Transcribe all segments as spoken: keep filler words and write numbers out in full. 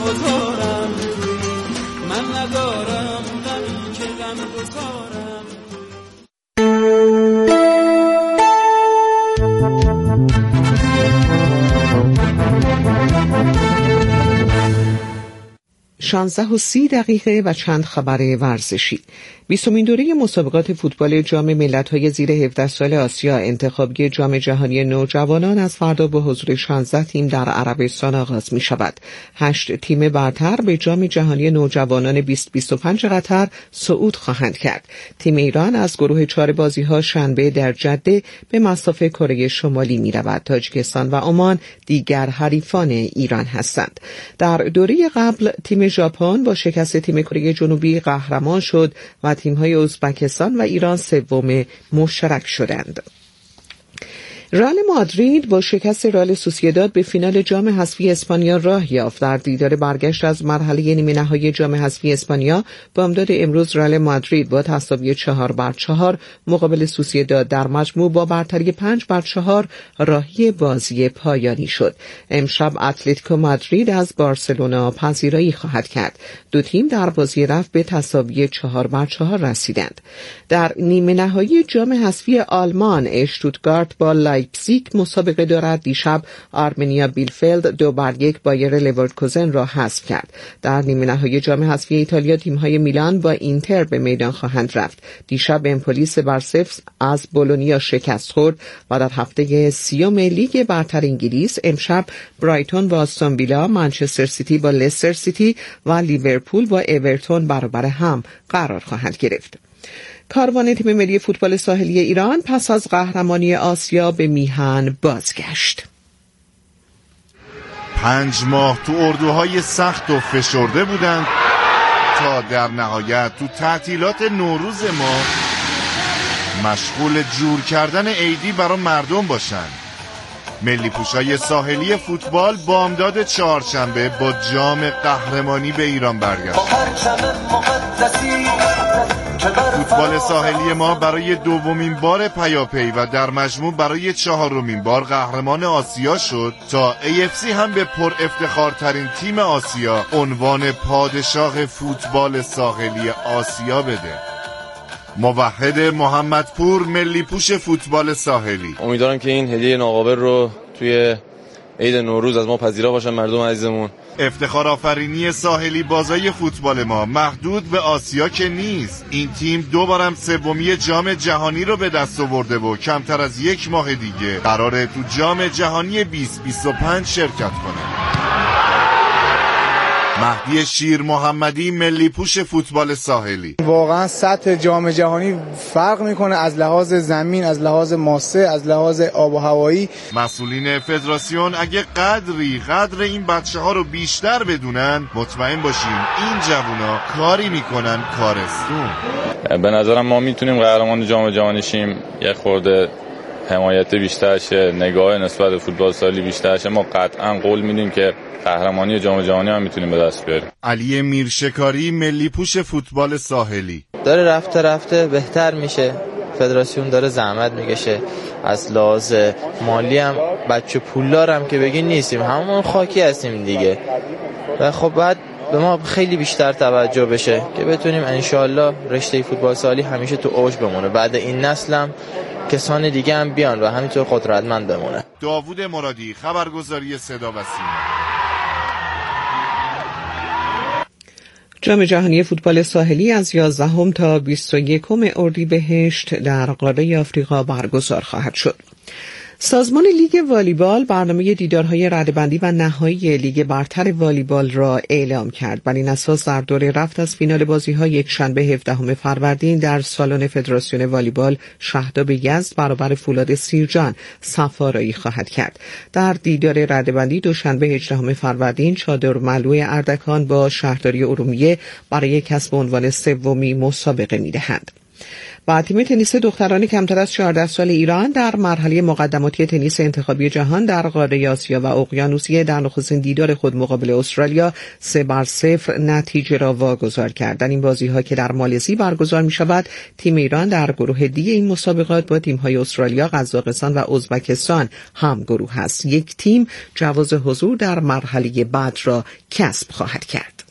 غمگسارم من ندارم غمی که غمگسارم. شانزده و سی دقیقه و چند خبر ورزشی. بیستمین دوره مسابقات فوتبال جام ملت‌های زیر هفده سال آسیا انتخابی جام جهانی نوجوانان از فردا با حضور شانزده تیم در عربستان آغاز می شود. هشت تیم برتر به جام جهانی نوجوانان بیست بیست و پنج قطر صعود خواهند کرد. تیم ایران از گروه چهار بازی‌ها شنبه در جده به مصاف کره شمالی می رود. تاجیکستان و عمان دیگر حریفان ایران هستند. در دوره قبل تیم ژاپن با شکست تیم کره جنوبی قهرمان شد و تیم‌های ازبکستان و ایران سوم مشترک شدند. رئال مادرید با شکست رئال سوسییداد به فینال جام حذفی اسپانیا راه یافت. در دیدار برگشت از مرحله نیمه نهایی جام حذفی اسپانیا بامداد امروز رئال مادرید با تساوی چهار بر چهار مقابل سوسییداد در مجموع با برتری پنج بر چهار راهی بازی پایانی شد. امشب اتلتیکو مادرید از بارسلونا پذیرایی خواهد کرد. دو تیم در بازی رفت به تساوی چهار بر چهار رسیدند. در نیمه نهایی جام حذفی آلمان اشتوتگارت با لایپزیگ مسابقه دارد. دیشب آرمنیا بیلفلد دو بر یک بایر لورکوزن را حذف کرد. در نیمه نهایی جام حذفی ایتالیا تیم‌های میلان با اینتر به میدان خواهند رفت. دیشب امپولی سه بر صفر از بولونیا شکست خورد و در هفته سیوم لیگ برتر انگلیس امشب برایتون با آستون ویلا، منچستر سیتی با لستر سیتی و لیورپول با اورتون برابر هم قرار خواهند گرفت. کاروان تیم ملی فوتبال ساحلی ایران پس از قهرمانی آسیا به میهن بازگشت. پنج ماه تو اردوهای سخت و فشرده بودند تا در نهایت تو تعطیلات نوروز ما مشغول جور کردن عیدی برای مردم باشند. ملی پوشای ساحلی فوتبال بامداد چهارشنبه با جام قهرمانی به ایران برگشت. فوتبال ساحلی ما برای دومین بار پیاپی و در مجموع برای چهارمین بار قهرمان آسیا شد تا ای اف سی هم به پر افتخارترین تیم آسیا عنوان پادشاه فوتبال ساحلی آسیا بده. موحد محمدپور، ملی پوش فوتبال ساحلی: امیدوارم که این هدیه ناقابل رو توی عید نوروز از ما پذیرا باشن مردم عزیزمون. افتخار آفرینی ساحلی بازای فوتبال ما محدود به آسیا که نیست. این تیم دو بارم سومی جام جهانی رو به دست آورده و کمتر از یک ماه دیگه قراره تو جام جهانی بیست بیست و پنج شرکت کنه. مهدی شیر محمدی، ملی پوش فوتبال ساحلی: واقعا سطح جام جهانی فرق میکنه از لحاظ زمین، از لحاظ ماسه، از لحاظ آب و هوایی. مسئولین فدراسیون اگه قدری قدر این بچه ها رو بیشتر بدونن مطمئن باشین این جوونا کاری میکنن کارستون. به نظرم ما میتونیم قهرمان جام جهانی شیم. یک خورده حمایت بیشتر شه، نگاه نسبت به فوتبال ساحلی بیشتر شه. ما قطعا قول میدیم که قهرمانی جام جهانی هم میتونیم به دست بیاریم. علی میرشکاری، ملی پوش فوتبال ساحلی: داره رفته رفته بهتر میشه. فدراسیون داره زحمت میکشه. از لحاظ مالی هم بچه پولدار هم که بگی نیستیم، همون خاکی هستیم دیگه. و خب بعد به ما خیلی بیشتر توجه بشه که بتونیم انشالله رشته فوتبال ساحلی همیشه تو اوج بمونه. بعد این نسل هم کسان دیگه هم بیان و همینطور قدرتمند بمونه. داوود مرادی، خبرگزاری صدا و سیما. جام جهانی فوتبال ساحلی از یازدهم تا بیست و یکم اردیبهشت در قاره آفریقا برگزار خواهد شد. سازمان لیگ والیبال برنامه دیدارهای رده‌بندی و نهایی لیگ برتر والیبال را اعلام کرد. بر این اساس در دوره رفت از فینال بازی‌ها یکشنبه هفدهم فروردین در سالن فدراسیون والیبال شهداب یزد برابر فولاد سیرجان صف‌آرایی خواهد کرد. در دیدار رده‌بندی دوشنبه هجدهم فروردین چادرملو اردکان با شهرداری ارومیه برای کسب عنوان سومی مسابقه می‌دهند. و تیم تنیس دختران کمتر از چهارده سال ایران در مرحله مقدماتی تنیس انتخابی جهان در قاره آسیا و اقیانوسیه در نخستین دیدار خود مقابل استرالیا سه بر صفر نتیجه را واگذار کرد. در این بازی‌ها که در مالزی برگزار می‌شود، تیم ایران در گروه دی این مسابقات با تیم‌های استرالیا، قزاقستان و ازبکستان هم گروه است. یک تیم جواز حضور در مرحله بعد را کسب خواهد کرد.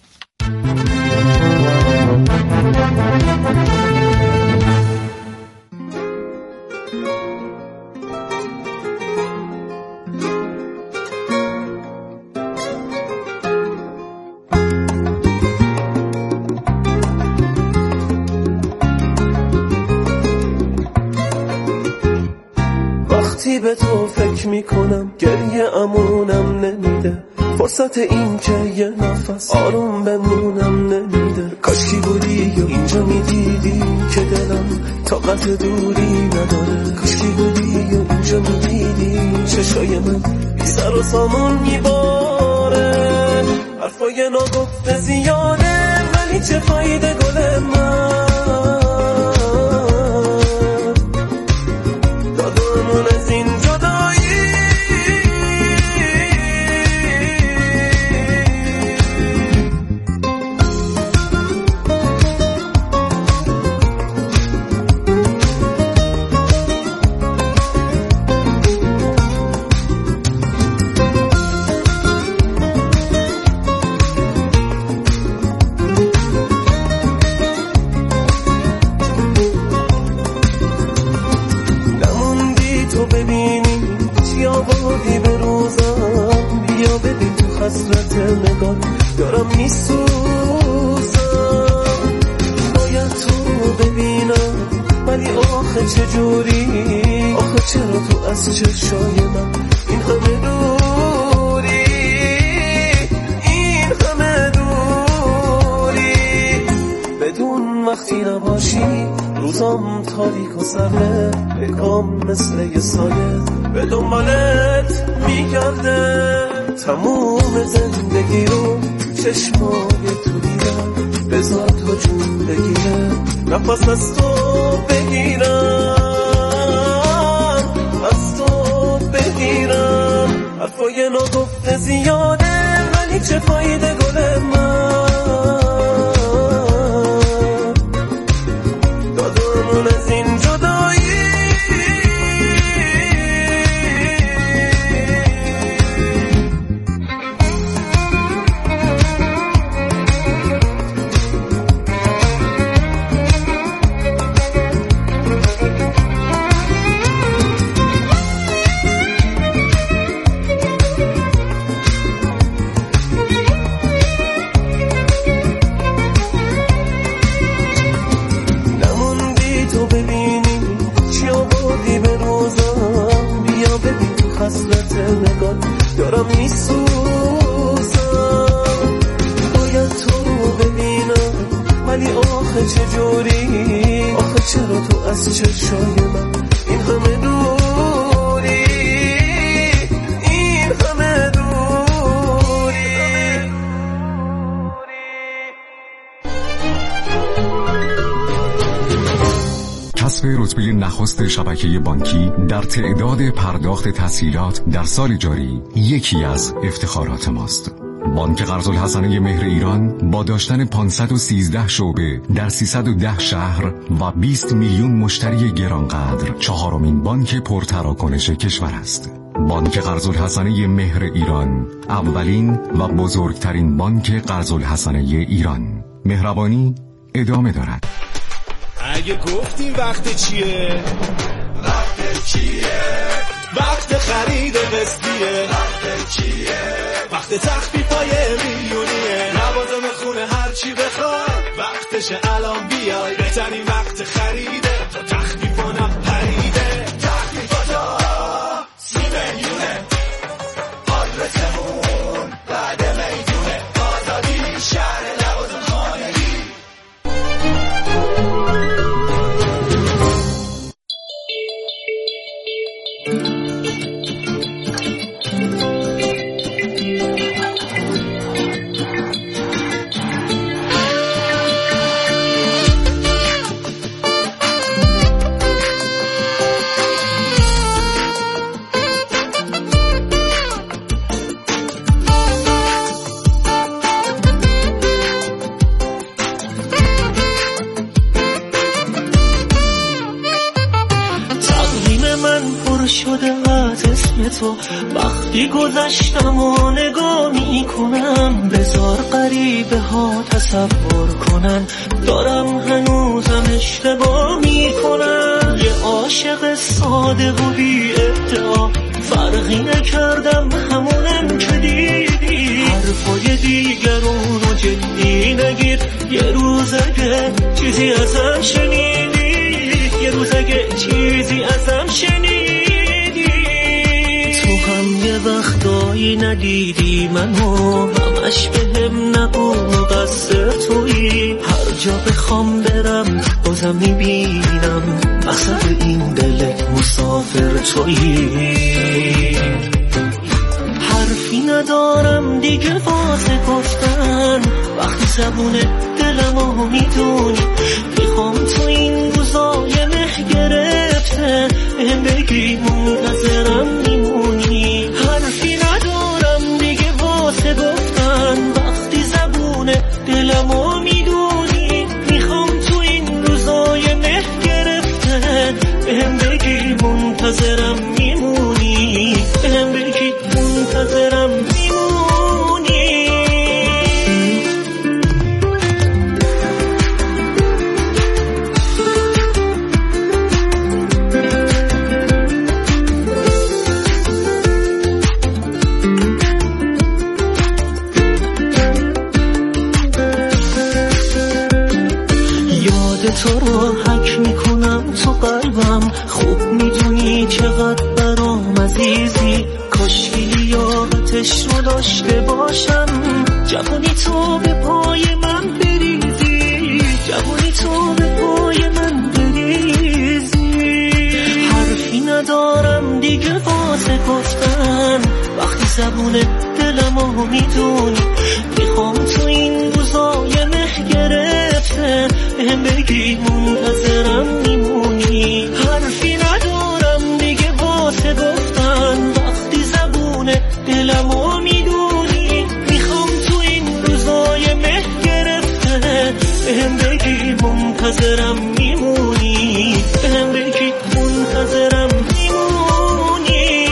وقتی به تو فکر میکنم گریه امونم نمیده، فرصت این که یه نفس آروم بمونم نمیده. کاشکی بودی و اینجا میدیدی که دلم طاقت دوری نداره، کاشکی بودی و اینجا میدیدی چشای من بی سر و سامون میباره. حرفای ناگفته زیاده ولی چه فایده گل من، دادمون از این جدایی. حسرت نگاه دارم میسوزم، باید تو ببینم ولی آخه چجوری، آخه چرا تو از چشای من این همه دوری، این همه دوری. بدون وقتی نباشی روزام تاریک و سرده، بکام مثل یه سایه به دنبالت میگرده. تموم زندگی رو چشمای تو دیدم، بذار تو جون بگیره نفس از تو بگیرم، از تو بگیرم. حرفای ناگفته زیاده ولی چه فایده گل من، دادمون از این جدایی. حسرت نگاه دارم میسوزم، باید تو ببینم ولی آخه چجوری، آخه چرا تو از چشای من این همه دوری، این همه دوری. کسب رتبه نخست شبکه بانکی در تعداد پرداخت تسهیلات در سال جاری یکی از افتخارات ماست. بانک قرض‌الحسنه مهر ایران با داشتن پانصد و سیزده شعبه در سیصد و ده شهر و بیست میلیون مشتری گرانقدر چهارمین بانک پرتراکنش کشور است. بانک قرض‌الحسنه مهر ایران، اولین و بزرگترین بانک قرض‌الحسنه ایران. مهربانی ادامه دارد. اگه گفتیم وقت چیه؟ وقت چیه؟ وقت خرید قسطیه. وقت چیه؟ وقت تخفیفای میلیونیه. لوازم خونه هر چی بخوای وقتشه الان بیای. بهترین وقت خریده تا تخفیفانم پریده. تخفیفاتا سی میلیونه. آدرسمون بعد میدونه. آزادی شهر لوازم خانگی. اسم تو. وقتی گذشتم و نگاه میکنم بذار غریبه ها تصور کنن دارم هنوزم اشتباه میکنم. یه عاشق ساده و بی ادعا فرقی نکردم همونم که دیدی. حرفای دیگرونو جدی نگیر یه روز اگه چیزی ازم شنیدی یه روز اگه چیزی ازم شنیدی. تو هم یه وقتایی ندیدی منو همش بهم نگو مقصر تویی. هر جا بخوام برم بازم میبینم مقصد این دل مسافر تویی. حرفی ندارم دیگه واسه گفتن وقتی زبون دلمو میدونی. میخوام تو این روزای مه گرفته بهم بگی منتظرم میمونی. حرفی ندارم دیگه واسه گفتن وقتی زبون دلمو میدونی. میخوام تو این روزای مه گرفته بهم بگی منتظرم میمونی. بهم بگی منتظرم میمونی. یاد تو رو حک میکنم تو قلبم خوب میدونی چقدر برام عزیزی. کاش لیاقتش رو داشته باشم جوانی تو به پای من بریزی. جوانی تو به پای من بریزی. حرفی ندارم دیگه واسه گفتن وقتی زبون دلمو میدونی. میخوام تو این روزای مه گرفته بهم بگی منتظرم میمونی. حرفی ندارم دیگه واسه گفتن وقتی زبون دلمو میدونی. میخوام تو این روزای مه گرفته بهم بگی منتظرم میمونی. بهم بگی منتظرم میمونی.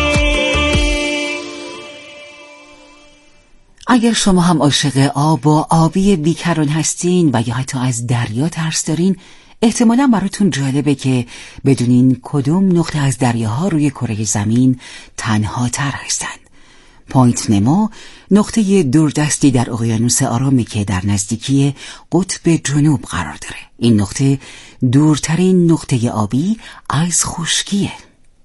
اگر شما هم عاشق آب و آبی بیکران هستین و یا حتی از دریا ترس دارین احتمالا براتون جالبه که بدونین کدوم نقطه از دریاها روی کره زمین تنها تر هستن. پوینت نمو نقطه دوردستی در اقیانوس آرامی که در نزدیکی قطب جنوب قرار داره. این نقطه دورترین نقطه آبی از خشکیه.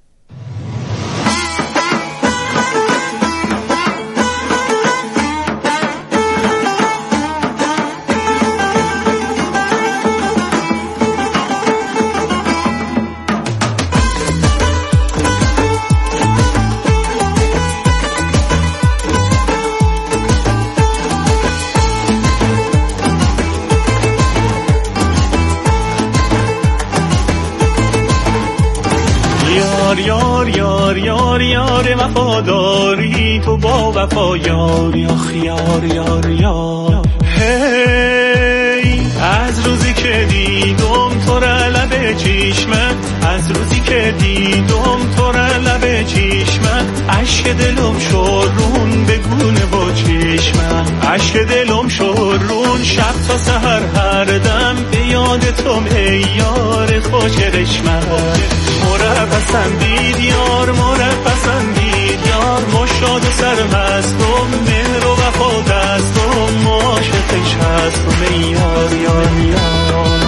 یار یار یار یار وفاداری تو با وفا یار یاخ یار یار یار. هی از روزی که دیدم تو را لب چشمت از روزی که دیدم تو را لب چشمت عشق دلم شورون بگونه با چشمت عشق دلم شورون شب تا سحر هر دم به یاد تو ای یار خوش رشمت. مره پسندید یار مره پسندید یار مشاد و سرمستم مهر و وفا دستم عاشقش هستم ای یار یار یار.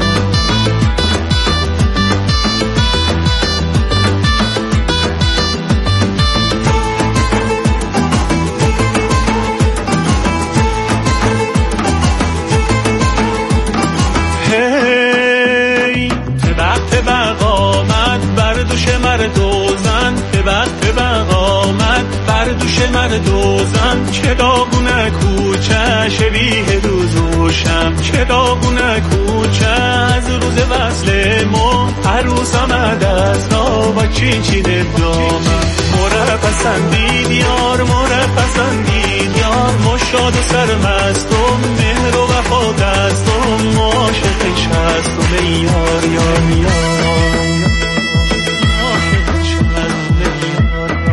مردوزن به وقت به آمد بر دوش مردوزن چه داغونه کوچه شبیه روزوشم چه داغونه کوچه از روز وصل ما عروس آمد از ناب چین چین دامن. مره پسندید یار مره پسندید یار مشاد و سرمستم مهر و وفا دستم عاشقش هستم ای یار یار یار.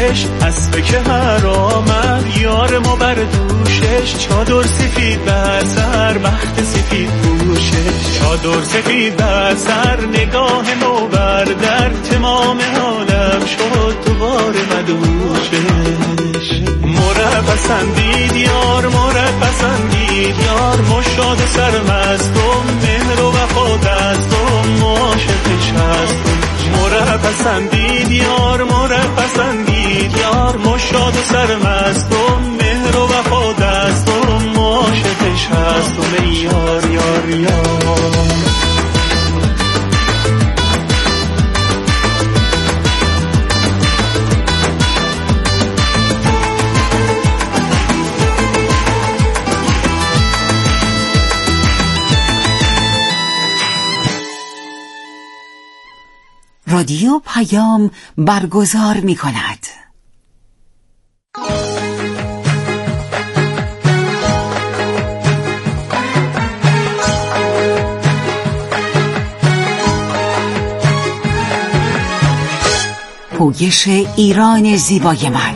دوشش، اسبه که حرامن یار ما بر دوشش. چادر سفید به سر بخت سفید پوشش، چادر سفید به سر نگاه نو بر در تمام عالم شد دوباره مدوشش. مره پسندید یار مره پسندید یار، مشاد سرمستم مهر و وفا دستم عاشقش هستم. مره پسندید یار مره پسندید یار، مشاد سرمستم مهر و وفا دستم عاشقش هستم. ای یار یار یار رادیو پیام برگزار می کند. پویش ایران زیبای من.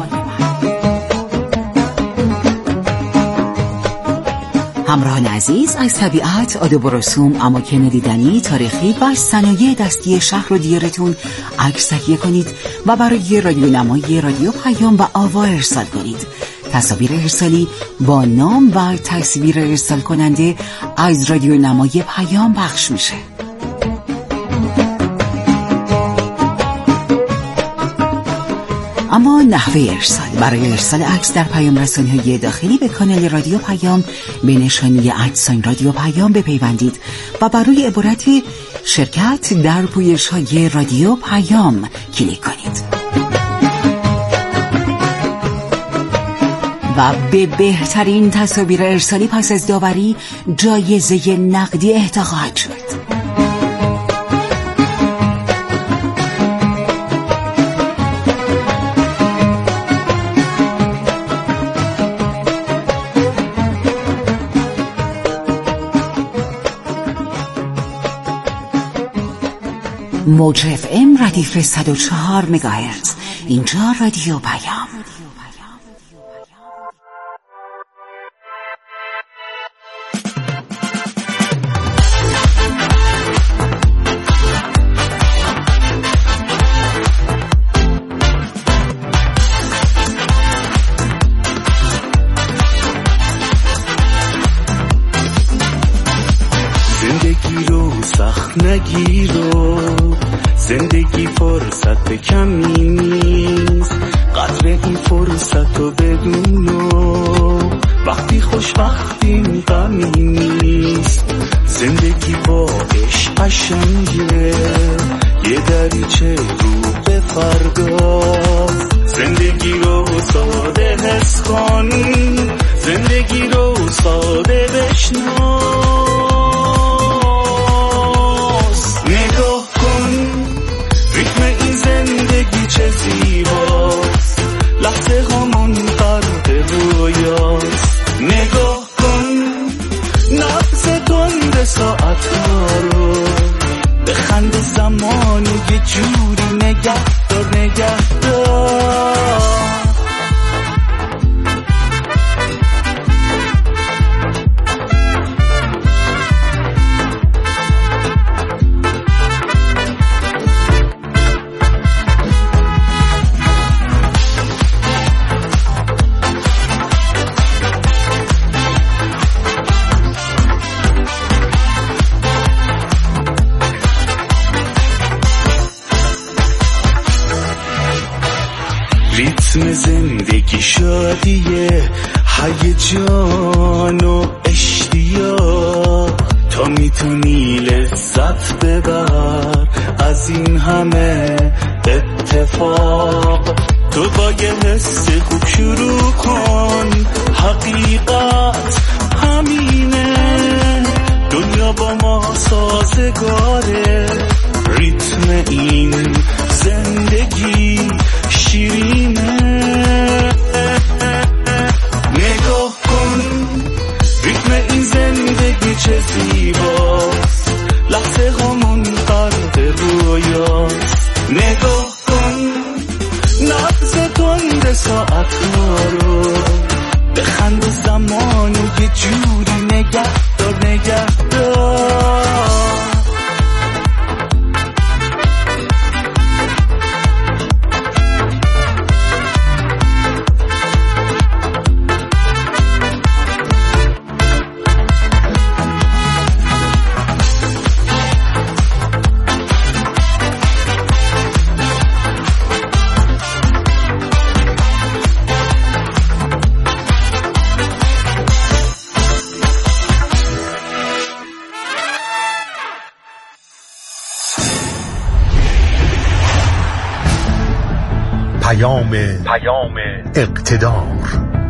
همراهان عزیز، از طبیعت، آداب و رسوم، اماکن دیدنی، تاریخی و صنایع دستی شهر و دیارتون عکس تهیه کنید و برای رادیو نمای رادیو پیام و آوا ارسال کنید. تصاویر ارسالی با نام و تصویر ارسال کننده از رادیو نمای پیام پخش میشه. اما نحوه ارسال: برای ارسال عکس در پیام رسانی‌های داخلی به کانال رادیو پیام به نشانی ادساین رادیو پیام بپیوندید و برای عبارت شرکت در پویش‌های رادیو پیام کلیک کنید. و به بهترین تصاویر ارسالی پس از داوری جایزه نقدی اهدا خواهد شد. موج اف ام ردیف صد و چهار مگاهرتز. اینجا رادیو پیام. زندگی رو سخت نگیرو، زندگی فرصت کمی نیست، قدر این فرصت رو بدونو، وقتی خوش وقتی غمی نیست. زندگی با عشق قشنگه، یه دریچه رو به فردا. زندگی رو ساده حس کن، زندگی رو ساده بشنو. نگاه کن ریتم این زندگی چه زیباست، لحظه هامون فرق رویاست. نگاه کن نبض تند ساعت ها رو، بخند زمانو یه جوری نگه دار نگه دار. ریتم زندگی شادیه، هیجان و اشتیاق، تا میتونی لذت ببر از این همه اتفاق. تو با یه حس خوب شروع کن، حقیقت همینه، دنیا با ما سازگاره. ریتم این زندگی شیرینه. نگاه کن ریتم این زندگی چه زیباست، لحظه هامون فرق رویاست. نگاه کن نبض میبره ساعت رو، بخند و زمانو یه جوری نگه دار نگه دار. پیام پیام اقتدار.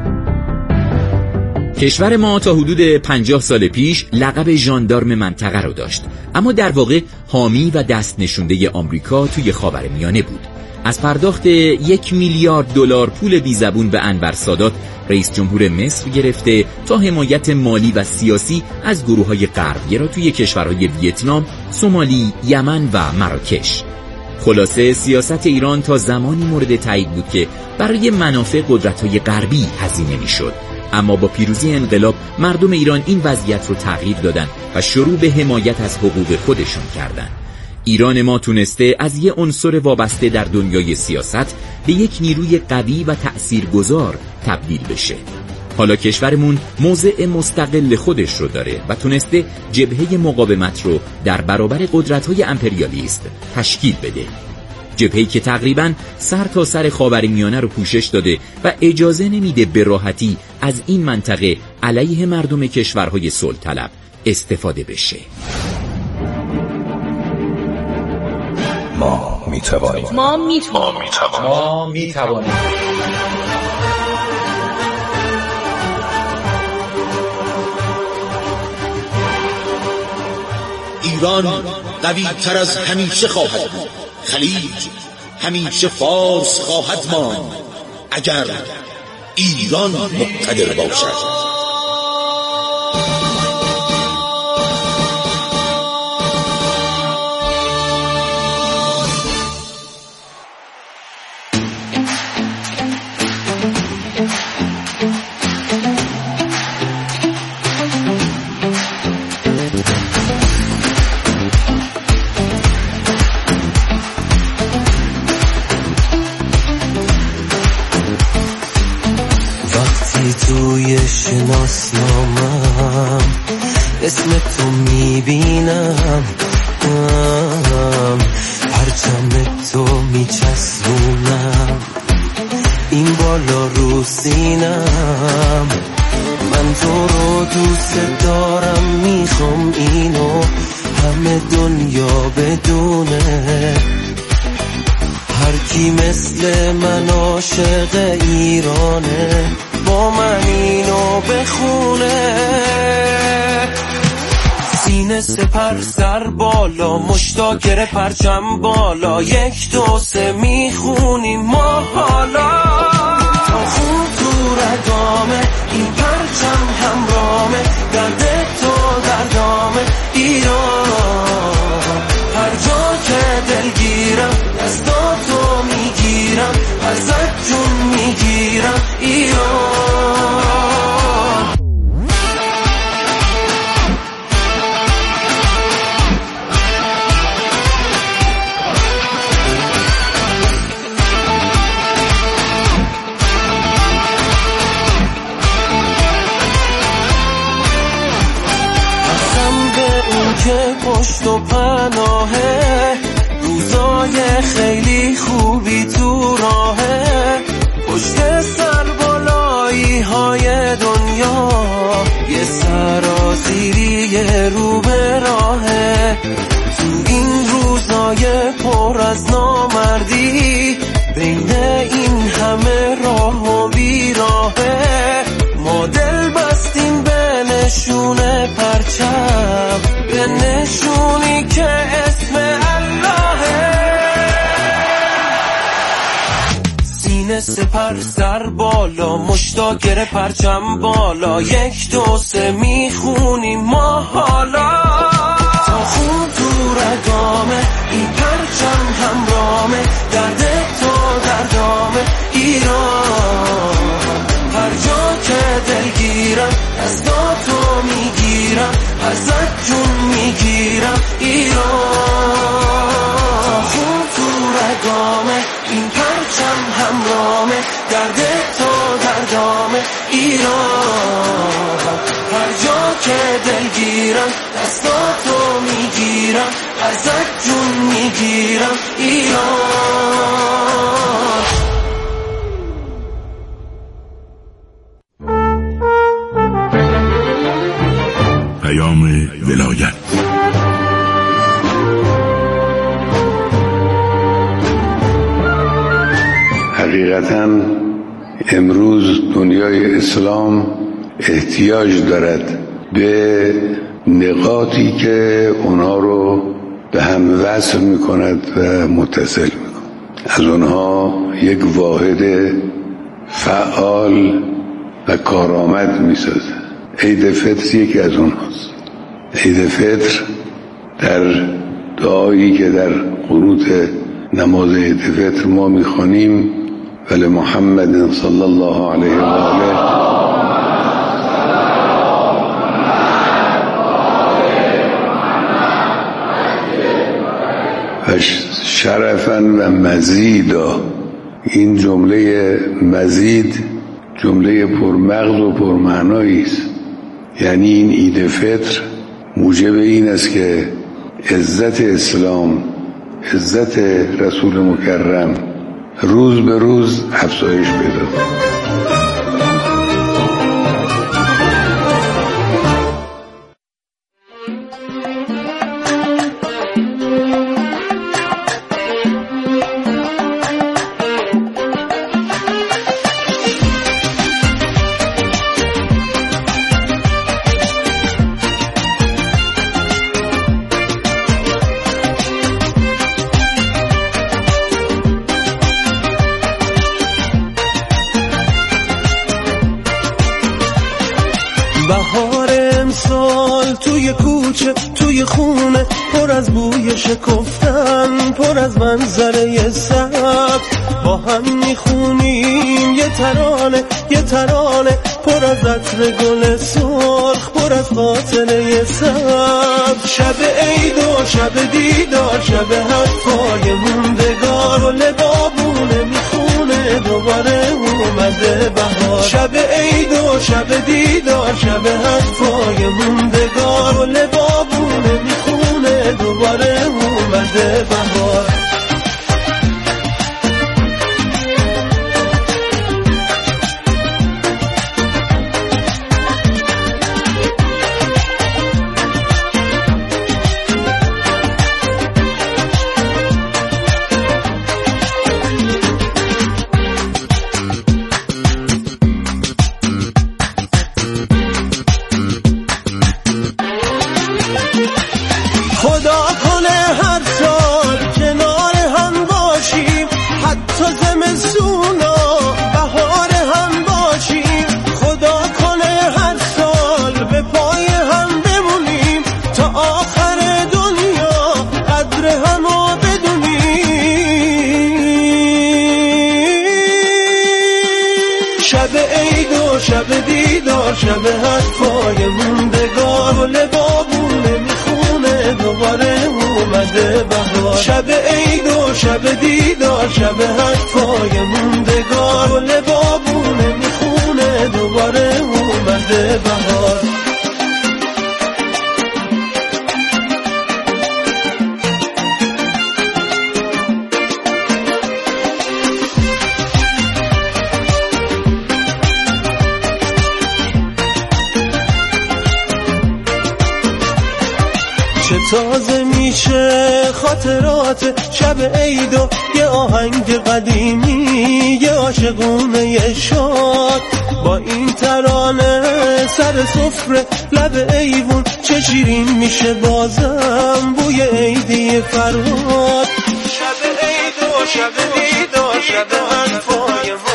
کشور ما تا حدود پنجاه سال پیش لقب ژاندارم منطقه رو داشت، اما در واقع حامی و دست نشونده آمریکا توی خاورمیانه بود. از پرداخت یک میلیارد دلار پول بیزبون به انور سادات رئیس جمهور مصر گرفته تا حمایت مالی و سیاسی از گروه‌های غربگرا توی کشورهای ویتنام، سومالی، یمن و مراکش. خلاصه سیاست ایران تا زمانی مورد تایید بود که برای منافع قدرت‌های غربی هزینه می‌شد، اما با پیروزی انقلاب مردم ایران این وضعیت رو تغییر دادن و شروع به حمایت از حقوق خودشون کردن. ایران ما تونسته از یه عنصر وابسته در دنیای سیاست به یک نیروی قوی و تأثیرگذار تبدیل بشه. حالا کشورمون موضع مستقل خودش رو داره و تونسته جبهه مقاومت رو در برابر قدرت‌های امپریالیست تشکیل بده. جبهه‌ای که تقریباً سر تا سر خاورمیانه رو پوشش داده و اجازه نمیده به راحتی از این منطقه علیه مردم کشورهای صلح طلب استفاده بشه. ما میتوانیم ما میتوانیم ما میتوانیم ایران قوی تر از همیشه خواهد بود. خلیج همیشه فارس خواهد ماند اگر ایران مقتدر باشد. توی شناسنامم اسم تو میبینم، پرچم تو میچسبونم این بالا رو سینم. من تو رو دوست دارم، میخوام اینو همه دنیا بدونه. هر کی مثل من عاشق ایرانه با من اینو بخونه. سینه سپر سر بالا مشتاق پرچم بالا، یک دو سه میخونیم ما حالا. تا خون تو رگامه این پرچم همرامه، درد تو دردامه ایران. هر جا که دلگیرم دستاتو میگیرم، ازت جون میگیرم ایران. که پشت و پناهه، روزای خیلی خوبی تو راهه. پشت سر بالایی های دنیا یه سرازیری رو به راهه. تو این روزای پر از نامردی بین این همه راه و بیراهه، ما دل بستیم به نشون پرچم، به نشونی که اسم اللهه. سینه سپر سر بالا مشتاق پرچم بالا، یک دو سه میخونیم ما حالا. تا خون تو رگامه این پرچم همرامه، درد تو دردامه ایران. درد تو دردام ایران. هر جا که دلگیرم دستاتو میگیرم، ازت جون میگیرم ایران. پیام ولایت. حقیقتاً امروز دنیای اسلام احتیاج دارد به نقاطی که اونها رو به هم وصل میکند و متصل میکند. از اونها یک واحد فعال و کارآمد میسازه. عید فطر یکی از اونهاست. عید فطر در دعایی که در قنوت نماز عید فطر ما میخوانیم ولی محمد صلی الله علیه و آله و شرفاً و مزیدا، این جمله مزید جمله پرمغز و پرمعنایی است. یعنی این عید فطر موجب این است که عزت اسلام، عزت رسول مکرم روز به روز افزایش پیدا کنه. بهار امسال توی کوچه توی خونه پر از بوی شکفتن، پر از منظره سبز، با هم میخونیم یه ترانه یه ترانه، پر از عطر گل سرخ، پر از خاطره سبز. شب عید و شب دیدار، شب حرفای موندگار و لبابونه میخونه دوباره اومده بهار. شب عید و شب دیدار، شب حرفای موندگار و لبابونه میخونه دوباره اومده بهار. خدا کنه هر سال کنار هم باشیم، حتی زمستونا بهار هم باشیم. خدا کنه هر سال به پای هم بمونیم، تا آخر دنیا قدر همو بدونیم. شب عید و شب دیدار، شب حرفای موندگار و لبابونه میخونه دوباره اومده بهار. شب عید و شب دیدار، شب حرفای موندگار و لبابونه میخونه دوباره اومده بهار. چه تازه میشه خاطرات شب عید و یه آهنگ قدیمی، یه عاشقونه شاد با این ترانه سر سفره لب ایوون. چه شیرین میشه بازم بوی عیدی فرهاد. شب عید و شب دیدار، شب حرفای